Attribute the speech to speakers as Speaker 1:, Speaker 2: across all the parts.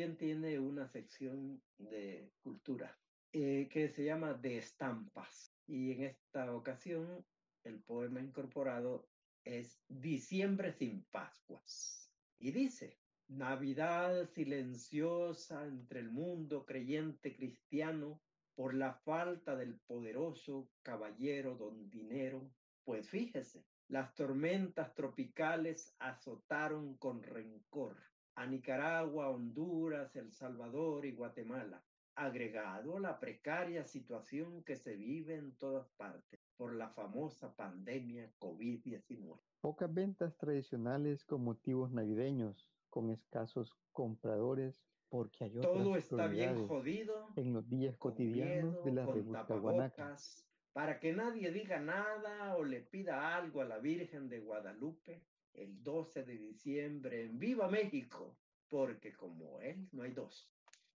Speaker 1: también tiene una sección de cultura que se llama De Estampas. Y en esta ocasión el poema incorporado es Diciembre sin Pascuas. Y dice, Navidad silenciosa entre el mundo creyente cristiano por la falta del poderoso caballero don Dinero. Pues fíjese, las tormentas tropicales azotaron con rencor a Nicaragua, Honduras, El Salvador y Guatemala, agregado a la precaria situación que se vive en todas partes por la famosa pandemia COVID-19.
Speaker 2: Pocas ventas tradicionales con motivos navideños, con escasos compradores, porque hay
Speaker 1: Todo
Speaker 2: otras
Speaker 1: está bien
Speaker 2: prioridades
Speaker 1: jodido,
Speaker 2: en los días
Speaker 1: con
Speaker 2: cotidianos de
Speaker 1: miedo,
Speaker 2: la
Speaker 1: con
Speaker 2: República Guanaca.
Speaker 1: tapabocas, para que nadie diga nada o le pida algo a la Virgen de Guadalupe el 12 de diciembre en Viva México, porque como él no hay dos.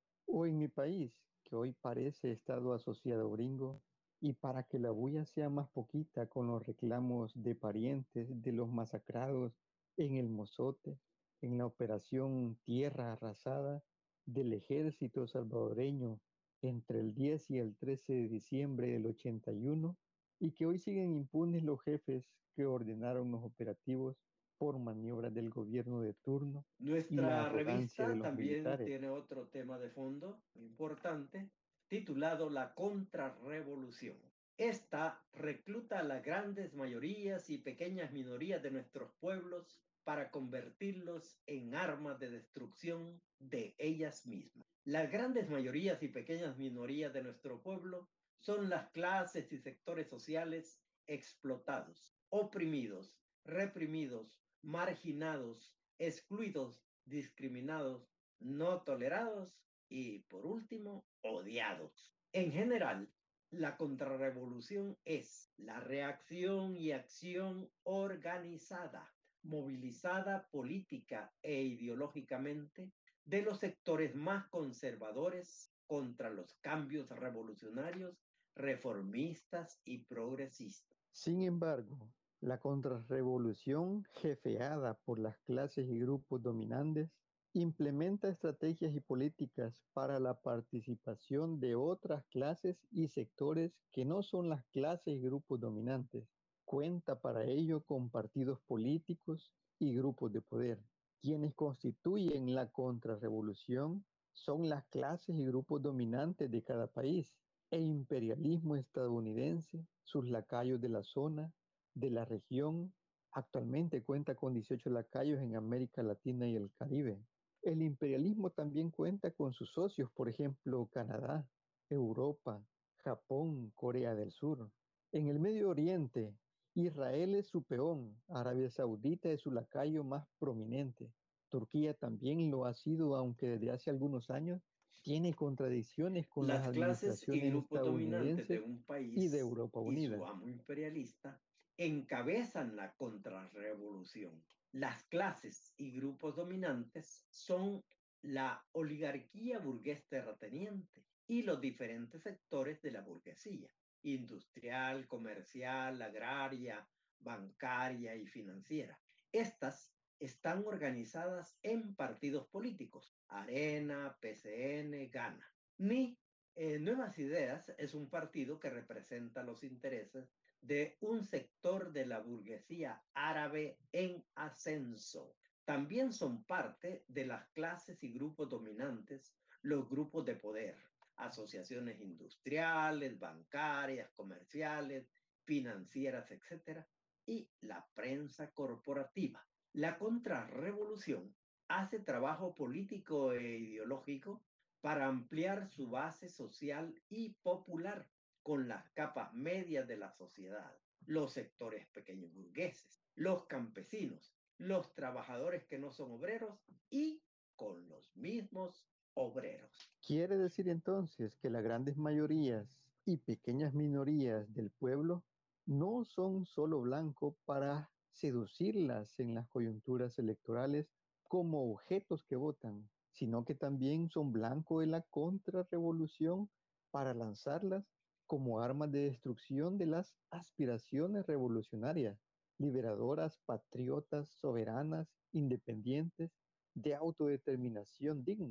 Speaker 2: O en mi país, que hoy parece estado asociado gringo, y para que la bulla sea más poquita con los reclamos de parientes de los masacrados en el Mozote, en la operación Tierra Arrasada del ejército salvadoreño entre el 10 y el 13 de diciembre del 81, y que hoy siguen impunes los jefes que ordenaron los operativos por maniobras del gobierno de turno y la
Speaker 1: Nuestra
Speaker 2: arrogancia de
Speaker 1: revista
Speaker 2: los
Speaker 1: también
Speaker 2: militares.
Speaker 1: tiene otro tema de fondo importante, titulado La Contrarrevolución. Esta recluta a las grandes mayorías y pequeñas minorías de nuestros pueblos para convertirlos en armas de destrucción de ellas mismas. Las grandes mayorías y pequeñas minorías de nuestro pueblo son las clases y sectores sociales explotados, oprimidos, reprimidos, marginados, excluidos, discriminados, no tolerados y, por último, odiados. En general, la contrarrevolución es la reacción y acción organizada, movilizada política e ideológicamente de los sectores más conservadores contra los cambios revolucionarios, reformistas y progresistas.
Speaker 2: Sin embargo, la contrarrevolución, jefeada por las clases y grupos dominantes, implementa estrategias y políticas para la participación de otras clases y sectores que no son las clases y grupos dominantes. Cuenta para ello con partidos políticos y grupos de poder. Quienes constituyen la contrarrevolución son las clases y grupos dominantes de cada país e imperialismo estadounidense, sus lacayos de la zona, de la región. Actualmente cuenta con 18 lacayos en América Latina y el Caribe. El imperialismo también cuenta con sus socios, por ejemplo, Canadá, Europa, Japón, Corea del Sur. En el Medio Oriente, Israel es su peón, Arabia Saudita es su lacayo más prominente. Turquía también lo ha sido, aunque desde hace algunos años tiene contradicciones con las
Speaker 1: Las clases y
Speaker 2: administraciones
Speaker 1: grupos dominantes de
Speaker 2: estadounidenses
Speaker 1: un
Speaker 2: y de
Speaker 1: país
Speaker 2: Europa
Speaker 1: y su
Speaker 2: Unida.
Speaker 1: amo imperialista encabezan la contrarrevolución. Las clases y grupos dominantes son la oligarquía burgués terrateniente y los diferentes sectores de la burguesía, industrial, comercial, agraria, bancaria y financiera. Estas están organizadas en partidos políticos, Arena, PCN, Gana. Ni Nuevas Ideas es un partido que representa los intereses de un sector de la burguesía árabe en ascenso. También son parte de las clases y grupos dominantes los grupos de poder, asociaciones industriales, bancarias, comerciales, financieras, etcétera, y la prensa corporativa. La contrarrevolución hace trabajo político e ideológico para ampliar su base social y popular con las capas medias de la sociedad, los sectores pequeños burgueses, los campesinos, los trabajadores que no son obreros y con los mismos obreros.
Speaker 2: Quiere decir entonces que las grandes mayorías y pequeñas minorías del pueblo no son solo blanco para seducirlas en las coyunturas electorales como objetos que votan, sino que también son blanco de la contrarrevolución para lanzarlas como armas de destrucción de las aspiraciones revolucionarias, liberadoras, patriotas, soberanas, independientes, de autodeterminación dignas.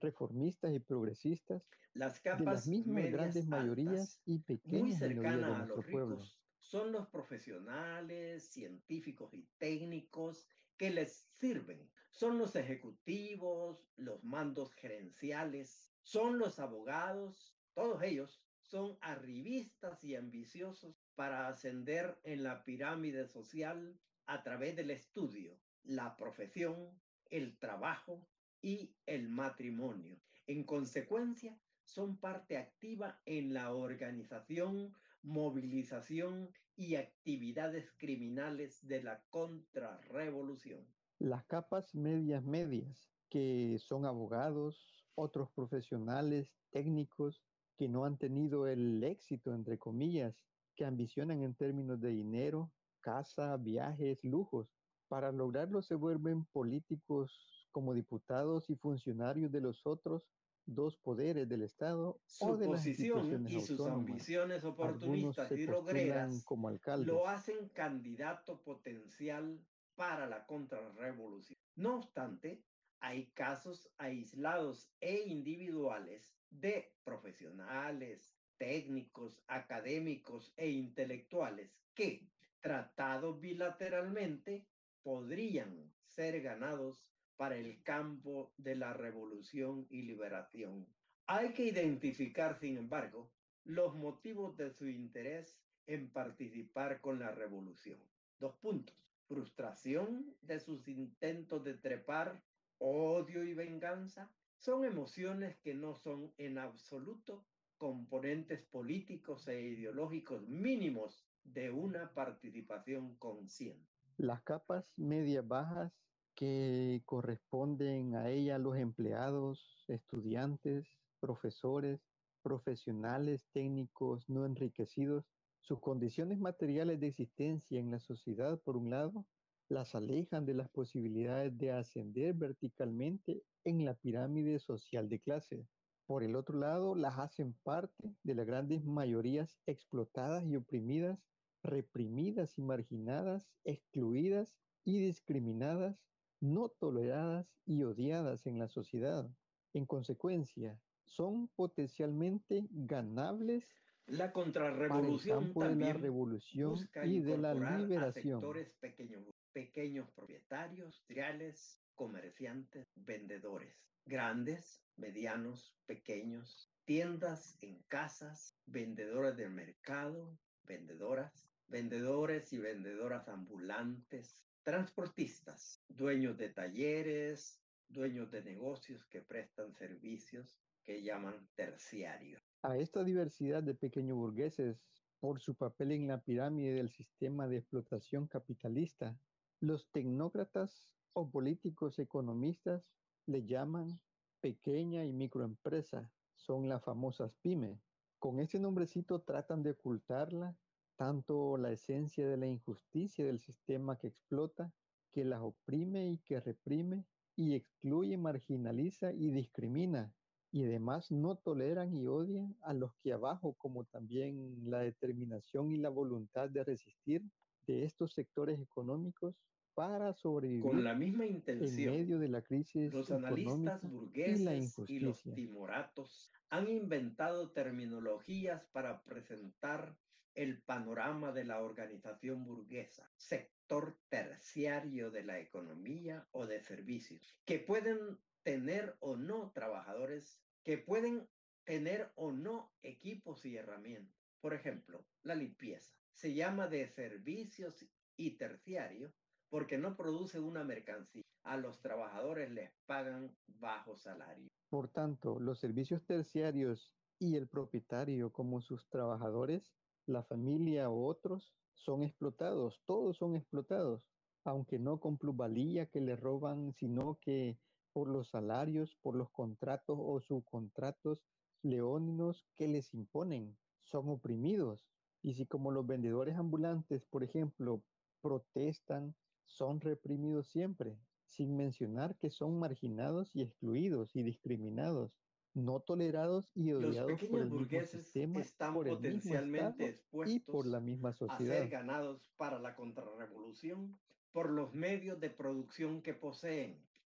Speaker 2: reformistas y progresistas,
Speaker 1: Las
Speaker 2: de las
Speaker 1: capas
Speaker 2: mismas grandes
Speaker 1: medias
Speaker 2: mayorías
Speaker 1: altas,
Speaker 2: y
Speaker 1: muy
Speaker 2: pequeñas minorías de
Speaker 1: cercanas a
Speaker 2: nuestro
Speaker 1: los
Speaker 2: pueblo.
Speaker 1: ricos, son los profesionales, científicos y técnicos que les sirven. Son los ejecutivos, los mandos gerenciales, son los abogados, todos ellos son arribistas y ambiciosos para ascender en la pirámide social a través del estudio, la profesión, el trabajo y el matrimonio. En consecuencia, son parte activa en la organización, movilización y actividades criminales de la contrarrevolución.
Speaker 2: Las capas medias, que son abogados, otros profesionales, técnicos, que no han tenido el éxito, entre comillas, que ambicionan en términos de dinero, casa, viajes, lujos. Para lograrlo se vuelven políticos como diputados y funcionarios de los otros dos poderes del Estado o
Speaker 1: Su
Speaker 2: de las
Speaker 1: posición
Speaker 2: instituciones
Speaker 1: y sus
Speaker 2: autónomas.
Speaker 1: ambiciones
Speaker 2: Algunos
Speaker 1: oportunistas
Speaker 2: se
Speaker 1: y
Speaker 2: postulan
Speaker 1: logreras
Speaker 2: como
Speaker 1: lo
Speaker 2: alcaldes.
Speaker 1: hacen candidato potencial para la contrarrevolución. No obstante, hay casos aislados e individuales de profesionales, técnicos, académicos e intelectuales que, tratados bilateralmente, podrían ser ganados para el campo de la revolución y liberación. Hay que identificar, sin embargo, los motivos de su interés en participar con la revolución. 2 puntos. Frustración de sus intentos de trepar, odio y venganza. Son emociones que no son en absoluto componentes políticos e ideológicos mínimos de una participación consciente.
Speaker 2: Las capas medias bajas que corresponden a ella los empleados, estudiantes, profesores, profesionales, técnicos no enriquecidos, sus condiciones materiales de existencia en la sociedad, por un lado, las alejan de las posibilidades de ascender verticalmente en la pirámide social de clase. Por el otro lado, las hacen parte de las grandes mayorías explotadas y oprimidas, reprimidas y marginadas, excluidas y discriminadas, no toleradas y odiadas en la sociedad. En consecuencia, son potencialmente ganables
Speaker 1: La
Speaker 2: para el
Speaker 1: contrarrevolución
Speaker 2: campo de la
Speaker 1: también
Speaker 2: revolución
Speaker 1: busca
Speaker 2: y de la
Speaker 1: incorporar a
Speaker 2: liberación.
Speaker 1: sectores pequeños propietarios, industriales, comerciantes, vendedores, grandes, medianos, pequeños, tiendas en casas, vendedores del mercado, vendedoras, vendedores y vendedoras ambulantes, transportistas, dueños de talleres, dueños de negocios que prestan servicios que llaman terciarios.
Speaker 2: A esta diversidad de pequeños burgueses, por su papel en la pirámide del sistema de explotación capitalista, los tecnócratas o políticos economistas le llaman pequeña y microempresa, son las famosas pymes. Con este nombrecito tratan de ocultarla tanto la esencia de la injusticia del sistema que explota, que las oprime y que reprime y excluye, marginaliza y discrimina y además no toleran y odian a los que abajo, como también la determinación y la voluntad de resistir de estos sectores económicos para
Speaker 1: Con
Speaker 2: sobrevivir
Speaker 1: la misma
Speaker 2: en
Speaker 1: intención,
Speaker 2: medio de la crisis
Speaker 1: los analistas
Speaker 2: económica y la
Speaker 1: burgueses y los
Speaker 2: injusticia.
Speaker 1: timoratos han inventado terminologías para presentar el panorama de la organización burguesa, sector terciario de la economía o de servicios, que pueden tener o no trabajadores, que pueden tener o no equipos y herramientas. Por ejemplo, la limpieza se llama de servicios y terciario porque no produce una mercancía. A los trabajadores les pagan bajo salario.
Speaker 2: Por tanto, los servicios terciarios y el propietario como sus trabajadores, la familia o otros, son explotados, todos son explotados, aunque no con plusvalía que le roban, sino que por los salarios, por los contratos o subcontratos leóninos que les imponen, son oprimidos. Y si como los vendedores ambulantes, por ejemplo, protestan, son reprimidos siempre, sin mencionar que son marginados y excluidos y discriminados, no tolerados y
Speaker 1: Los
Speaker 2: odiados por
Speaker 1: pequeños
Speaker 2: el mismo
Speaker 1: burgueses
Speaker 2: sistema,
Speaker 1: están
Speaker 2: por el mismo
Speaker 1: potencialmente
Speaker 2: Estado y por la
Speaker 1: expuestos
Speaker 2: misma
Speaker 1: a ser
Speaker 2: sociedad.
Speaker 1: ganados para la contrarrevolución por los medios de producción que poseen,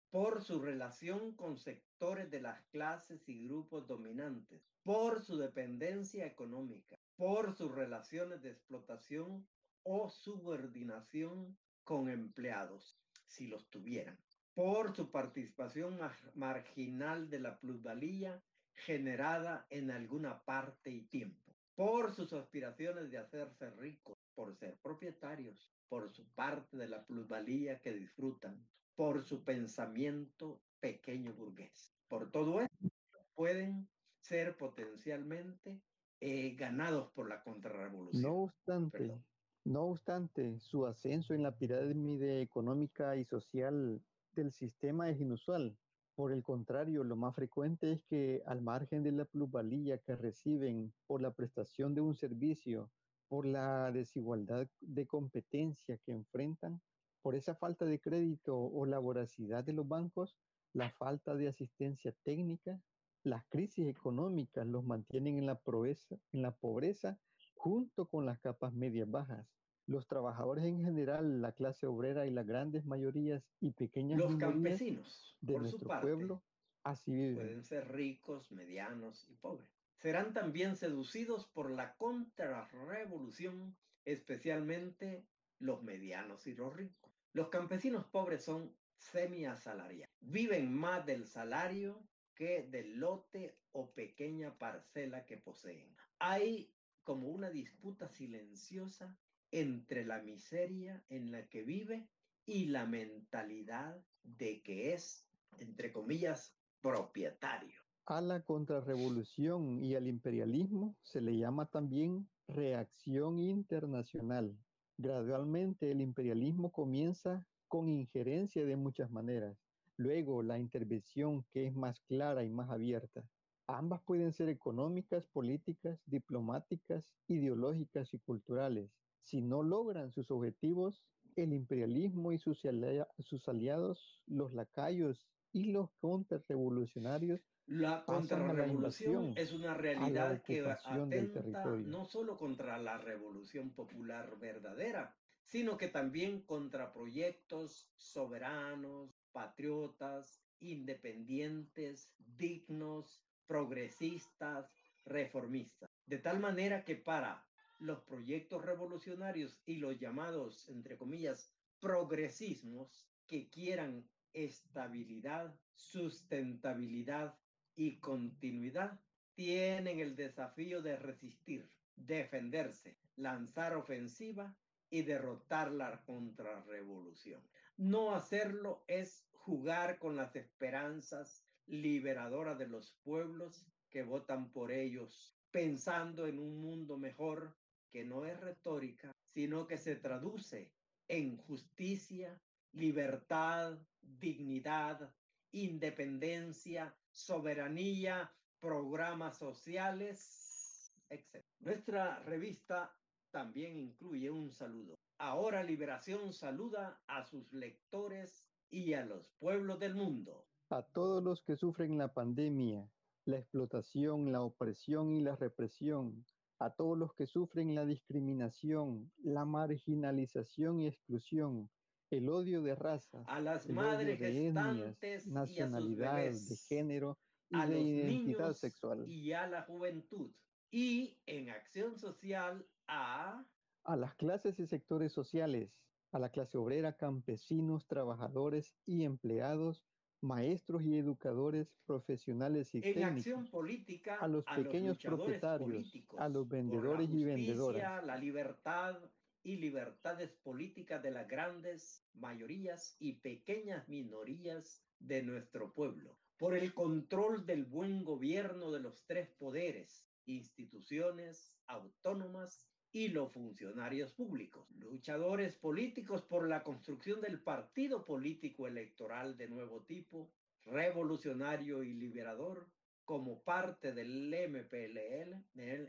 Speaker 1: por su relación con sectores de las clases y grupos dominantes, por su dependencia económica, por sus relaciones de explotación o subordinación con empleados, si los tuvieran, por su participación marginal de la plusvalía generada en alguna parte y tiempo, por sus aspiraciones de hacerse ricos, por ser propietarios, por su parte de la plusvalía que disfrutan, por su pensamiento pequeño burgués. Por todo esto pueden ser potencialmente ganados por la
Speaker 2: No
Speaker 1: contrarrevolución. Perdón.
Speaker 2: obstante, no obstante, su ascenso en la pirámide económica y social del sistema es inusual. Por el contrario, lo más frecuente es que al margen de la plusvalía que reciben por la prestación de un servicio, por la desigualdad de competencia que enfrentan, por esa falta de crédito o la voracidad de los bancos, la falta de asistencia técnica, las crisis económicas los mantienen en la pobreza junto con las capas medias bajas. Los trabajadores en general, la clase obrera y las grandes mayorías y pequeñas
Speaker 1: Los
Speaker 2: minorías
Speaker 1: campesinos,
Speaker 2: de
Speaker 1: por su
Speaker 2: nuestro
Speaker 1: parte,
Speaker 2: pueblo así viven.
Speaker 1: pueden ser ricos, medianos y pobres. Serán también seducidos por la contrarrevolución, especialmente los medianos y los ricos. Los campesinos pobres son semiasalariados. Viven más del salario que del lote o pequeña parcela que poseen. Hay como una disputa silenciosa entre la miseria en la que vive y la mentalidad de que es, entre comillas, propietario.
Speaker 2: A la contrarrevolución y al imperialismo se le llama también reacción internacional. Gradualmente el imperialismo comienza con injerencia de muchas maneras. Luego la intervención que es más clara y más abierta. Ambas pueden ser económicas, políticas, diplomáticas, ideológicas y culturales. Si no logran sus objetivos, el imperialismo y sus aliados, los lacayos y los contrarrevolucionarios,
Speaker 1: La
Speaker 2: pasan a la
Speaker 1: contrarrevolución
Speaker 2: invasión,
Speaker 1: es una
Speaker 2: a la
Speaker 1: realidad que
Speaker 2: ocupación del
Speaker 1: atenta
Speaker 2: territorio.
Speaker 1: no solo contra la revolución popular verdadera, sino que también contra proyectos soberanos, patriotas, independientes, dignos, progresistas, reformistas. De tal manera que para los proyectos revolucionarios y los llamados, entre comillas, progresismos que quieran estabilidad, sustentabilidad y continuidad, tienen el desafío de resistir, defenderse, lanzar ofensiva y derrotar la contrarrevolución. No hacerlo es jugar con las esperanzas liberadoras de los pueblos que votan por ellos, pensando en un mundo mejor que no es retórica, sino que se traduce en justicia, libertad, dignidad, independencia, soberanía, programas sociales, etc. Nuestra revista también incluye un saludo. Ahora Liberación saluda a sus lectores y a los pueblos del mundo.
Speaker 2: A todos los que sufren la pandemia, la explotación, la opresión y la represión, a todos los que sufren la discriminación, la marginalización y exclusión, el odio de razas,
Speaker 1: A las
Speaker 2: el odio
Speaker 1: madres
Speaker 2: de etnias,
Speaker 1: gestantes y a sus
Speaker 2: nacionalidad, de
Speaker 1: bebés,
Speaker 2: género y
Speaker 1: a
Speaker 2: de
Speaker 1: los
Speaker 2: identidad
Speaker 1: niños
Speaker 2: sexual.
Speaker 1: y a la juventud. Y en acción social
Speaker 2: A las clases y sectores sociales, a la clase obrera, campesinos, trabajadores y empleados, maestros y educadores, profesionales y
Speaker 1: en acción
Speaker 2: técnicos, a
Speaker 1: política
Speaker 2: los
Speaker 1: a los
Speaker 2: pequeños
Speaker 1: luchadores
Speaker 2: propietarios, a los
Speaker 1: políticos por la
Speaker 2: vendedores y
Speaker 1: justicia,
Speaker 2: vendedoras,
Speaker 1: la libertad y libertades políticas de las grandes mayorías y pequeñas minorías de nuestro pueblo, por el control del buen gobierno de los tres poderes, instituciones autónomas y los funcionarios públicos, luchadores políticos por la construcción del partido político electoral de nuevo tipo, revolucionario y liberador, como parte del MPLL,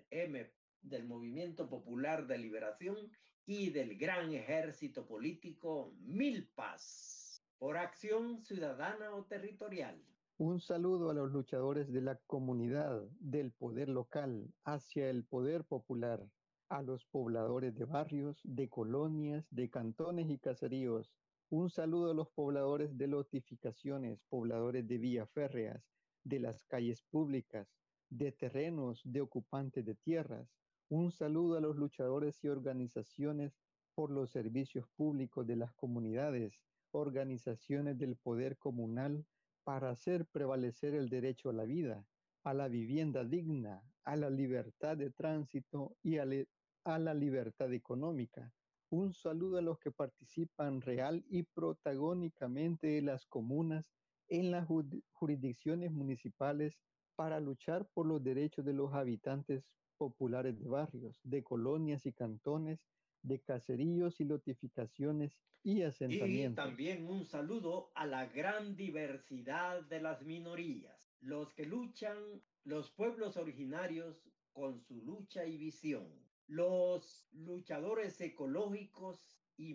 Speaker 1: del Movimiento Popular de Liberación y del Gran Ejército Político Milpas, por acción ciudadana o territorial.
Speaker 2: un saludo a los luchadores de la comunidad, del poder local, hacia el poder popular, a los pobladores de barrios, de colonias, de cantones y caseríos, Un saludo a los pobladores de lotificaciones, pobladores de vías férreas, de las calles públicas, de terrenos, de ocupantes de tierras. Un saludo a los luchadores y organizaciones por los servicios públicos de las comunidades, organizaciones del poder comunal para hacer prevalecer el derecho a la vida, a la vivienda digna, a la libertad de tránsito y a la libertad económica. Un saludo a los que participan real y protagónicamente en las comunas, en las jurisdicciones municipales para luchar por los derechos de los habitantes populares de barrios, de colonias y cantones, de caseríos y lotificaciones y
Speaker 1: Y
Speaker 2: asentamientos.
Speaker 1: también un saludo a la gran diversidad de las minorías, los que luchan, los pueblos originarios con su lucha y visión, los luchadores ecológicos y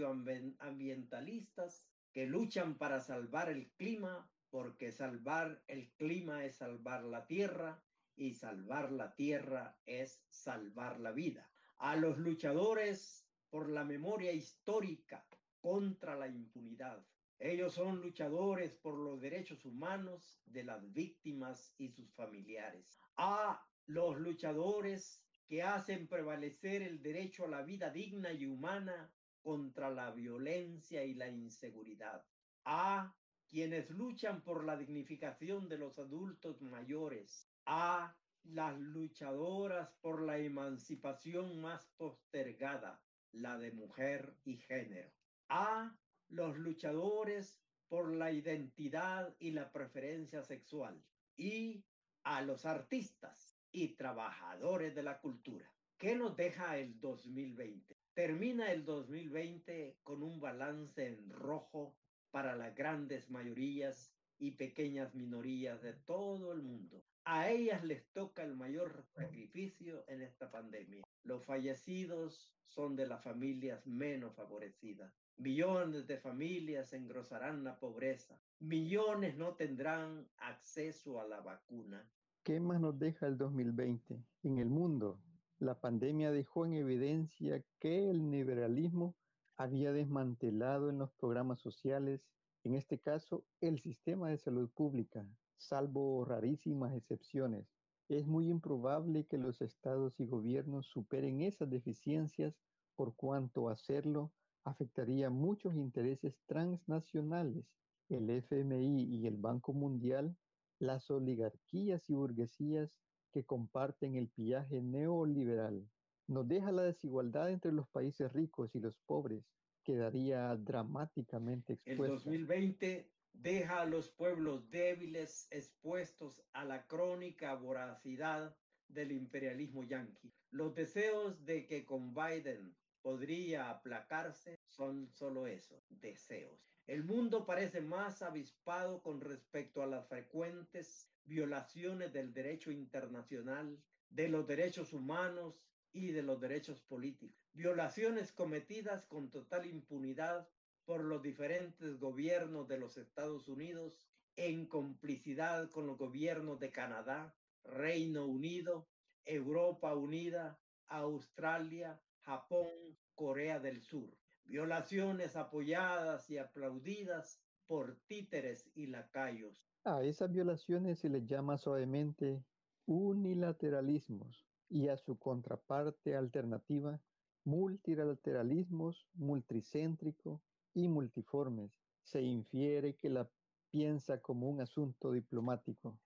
Speaker 1: medioambientalistas que luchan para salvar el clima, porque salvar el clima es salvar la tierra y salvar la tierra es salvar la vida. A los luchadores por la memoria histórica contra la impunidad. Ellos son luchadores por los derechos humanos de las víctimas y sus familiares. A los luchadores que hacen prevalecer el derecho a la vida digna y humana contra la violencia y la inseguridad. A quienes luchan por la dignificación de los adultos mayores. A las luchadoras por la emancipación más postergada, la de mujer y género. A los luchadores por la identidad y la preferencia sexual. Y a los artistas y trabajadores de la cultura. ¿Qué nos deja el 2020? Termina el 2020 con un balance en rojo para las grandes mayorías y pequeñas minorías de todo el mundo. A ellas les toca el mayor sacrificio en esta pandemia. Los fallecidos son de las familias menos favorecidas. Millones de familias engrosarán la pobreza. Millones no tendrán acceso a la vacuna.
Speaker 2: ¿Qué más nos deja el 2020? En el mundo, la pandemia dejó en evidencia que el liberalismo había desmantelado en los programas sociales, en este caso, el sistema de salud pública, salvo rarísimas excepciones. Es muy improbable que los estados y gobiernos superen esas deficiencias por cuanto hacerlo afectaría muchos intereses transnacionales. El FMI y el Banco Mundial, las oligarquías y burguesías que comparten el pillaje neoliberal. Nos deja la desigualdad entre los países ricos y los pobres, quedaría dramáticamente
Speaker 1: El
Speaker 2: expuesta.
Speaker 1: 2020 deja a los pueblos débiles expuestos a la crónica voracidad del imperialismo yanqui. Los deseos de que con Biden podría aplacarse son solo eso, deseos. El mundo parece más avispado con respecto a las frecuentes violaciones del derecho internacional, de los derechos humanos y de los derechos políticos. Violaciones cometidas con total impunidad por los diferentes gobiernos de los Estados Unidos en complicidad con los gobiernos de Canadá, Reino Unido, Europa Unida, Australia, Japón, Corea del Sur. Violaciones apoyadas y aplaudidas por títeres y lacayos.
Speaker 2: A esas violaciones se les llama suavemente unilateralismos y a su contraparte alternativa, multilateralismos multicéntrico y multiformes. Se infiere que la piensa como un asunto diplomático.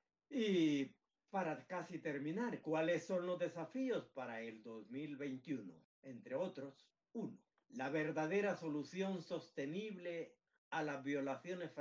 Speaker 1: Y para casi terminar, ¿cuáles son los desafíos para el 2021? Entre otros, uno, la verdadera solución sostenible a las violaciones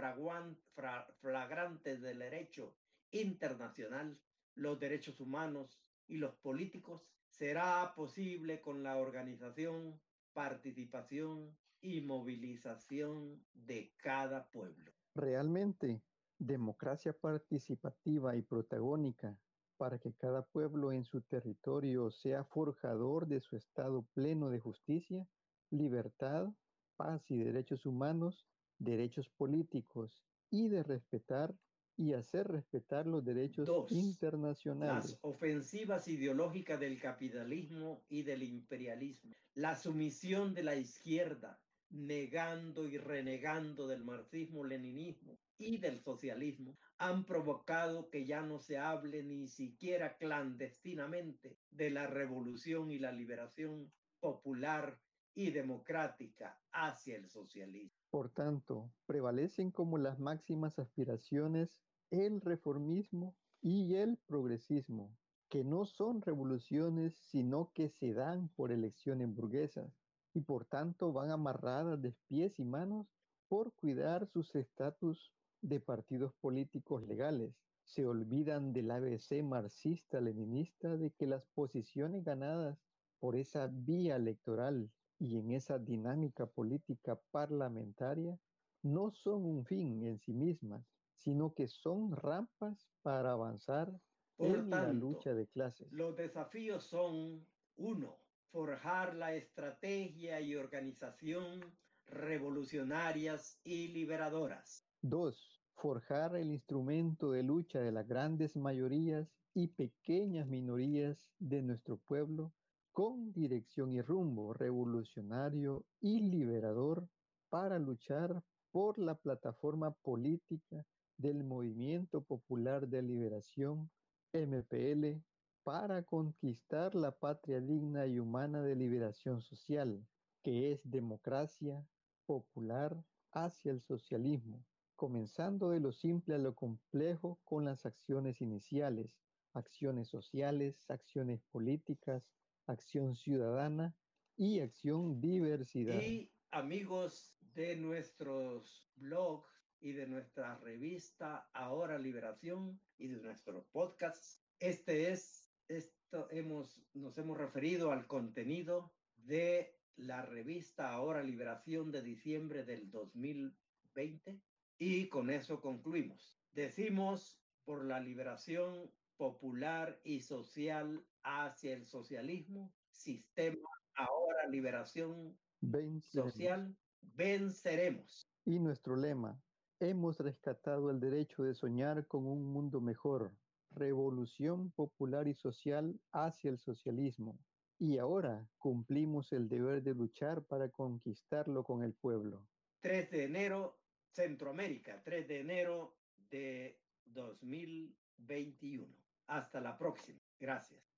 Speaker 1: flagrantes del derecho internacional, los derechos humanos y los políticos será posible con la organización, participación y movilización de cada pueblo.
Speaker 2: Realmente, democracia participativa y protagónica para que cada pueblo en su territorio sea forjador de su estado pleno de justicia, libertad, paz y derechos humanos, derechos políticos y de respetar y hacer respetar los derechos
Speaker 1: Dos, las
Speaker 2: internacionales.
Speaker 1: ofensivas ideológicas del capitalismo y del imperialismo, la sumisión de la izquierda, negando y renegando del marxismo-leninismo y del socialismo, han provocado que ya no se hable ni siquiera clandestinamente de la revolución y la liberación popular y democrática hacia el socialismo.
Speaker 2: Por tanto, prevalecen como las máximas aspiraciones el reformismo y el progresismo, que no son revoluciones, sino que se dan por elecciones burguesas y por tanto van amarradas de pies y manos por cuidar sus estatus de partidos políticos legales. Se olvidan del ABC marxista-leninista de que las posiciones ganadas por esa vía electoral y en esa dinámica política parlamentaria no son un fin en sí mismas, sino que son rampas para avanzar
Speaker 1: Por
Speaker 2: en la
Speaker 1: tanto,
Speaker 2: lucha de clases.
Speaker 1: los desafíos son: uno, forjar la estrategia y organización revolucionarias y liberadoras.
Speaker 2: 2. Forjar el instrumento de lucha de las grandes mayorías y pequeñas minorías de nuestro pueblo con dirección y rumbo revolucionario y liberador para luchar por la plataforma política del Movimiento Popular de Liberación, MPL, para conquistar la patria digna y humana de liberación social, que es democracia popular hacia el socialismo, comenzando de lo simple a lo complejo con las acciones iniciales, acciones sociales, acciones políticas, acción ciudadana y acción diversidad.
Speaker 1: Y amigos de nuestros blogs y de nuestra revista Ahora Liberación y de nuestro podcast, nos hemos referido al contenido de la revista Ahora Liberación de diciembre del 2020 y con eso concluimos. Decimos por la liberación popular y social hacia el socialismo, sistema Ahora Liberación
Speaker 2: Venceremos.
Speaker 1: social, venceremos.
Speaker 2: Y nuestro lema, hemos rescatado el derecho de soñar con un mundo mejor, revolución popular y social hacia el socialismo. Y ahora cumplimos el deber de luchar para conquistarlo con el pueblo.
Speaker 1: 3 de enero, Centroamérica, 3 de enero de 2021. Hasta la próxima. Gracias.